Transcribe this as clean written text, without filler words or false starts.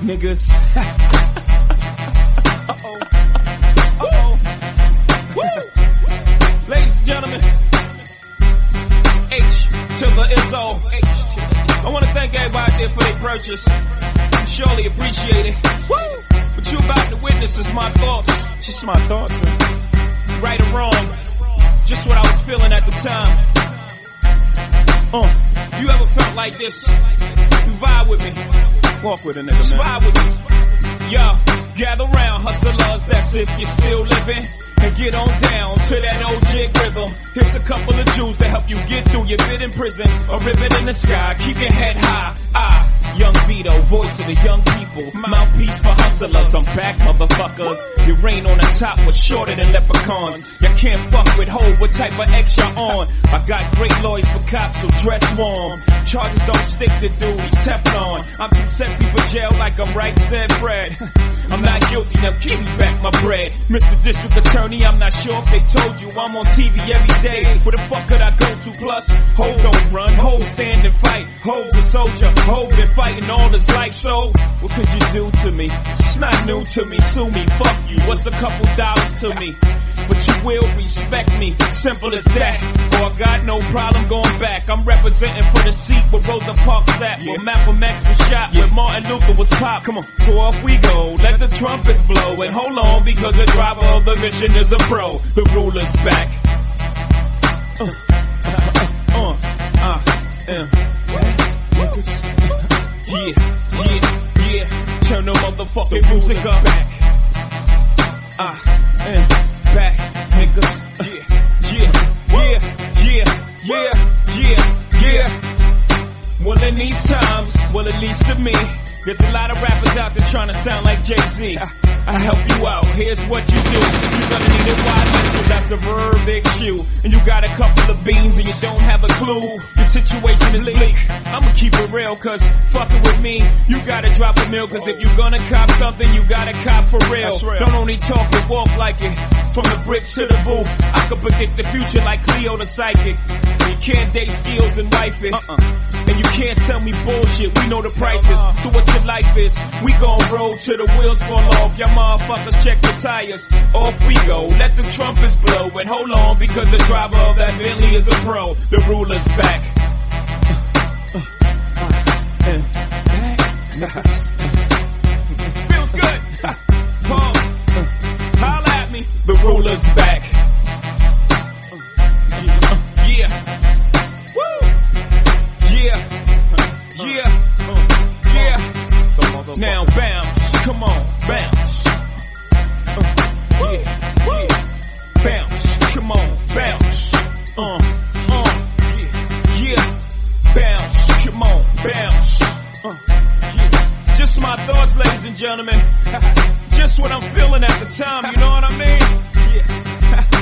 niggas. Ladies and gentlemen, H to the Izzo. I want to thank everybody out there for their purchase. Surely appreciate it. What you about to witness is my thoughts. Just my thoughts, man. Right or wrong, just what I was feeling at the time. You ever felt like this? You vibe with me. Walk with a nigga, man. Vibe with me. Yo, gather round, hustlers, that's if you're still living. And get on down to that old jig rhythm. Here's a couple of Jews to help you get through your bit in prison. A ribbon in the sky, keep your head high. Young Vito, voice of the young people. Mouthpiece for hustlers, I'm back, motherfuckers. Your reign on the top was shorter than leprechauns. You can't fuck with hoe, what type of X you're on. I got great lawyers for cops, so dress warm. Charges don't stick to dudes, Teflon. I'm too sexy for jail like I'm right, said Fred. I'm not guilty, now give me back my bread. Mr. District Attorney, I'm not sure if they told you I'm on TV every day. Where the fuck could I go to? Plus, Ho don't run, Ho stand and fight. Ho's a soldier, Ho been fighting all his life. So, what could you do to me? It's not new to me, sue me, fuck you. What's a couple dollars to me? But you will respect me, simple as that. Or I got no problem going back. I'm representing for the seat where Rosa Parks sat, where Malcolm X was shot, where Martin Luther was popped. Come on, so off we go. Let the trumpets blow, and hold on because the driver of the mission is a pro. The ruler's back. Yeah. Turn the motherfucking music up. Back, niggas. Yeah. Well, in these times, well, at least to me, there's a lot of rappers out there trying to sound like Jay-Z. I help you out, here's what you do. You're gonna need a wide pencil, that's a verb issue. And you got a couple of beans and you don't have a clue. Your situation is bleak, I'ma keep it real, cause fucking with me, you gotta drop a meal. Cause if you're gonna cop something, you gotta cop for real. Don't only talk and walk like it, from the bricks to the booth. I can predict the future like Cleo the psychic. You can't date skills and wife it. And you can't tell me bullshit, we know the prices. So what your life is, we gon' roll till the wheels fall off. Y'all motherfuckers check the tires, off we go. Let the trumpets blow, and hold on because the driver of that Bentley is a pro. The ruler's back. Feels good. Paul, holla at me. The ruler's back. Yeah. Now bounce, come on, bounce. Bounce, come on, bounce. Bounce, come on, bounce. Just my thoughts, ladies and gentlemen. Just what I'm feeling at the time, you know what I mean?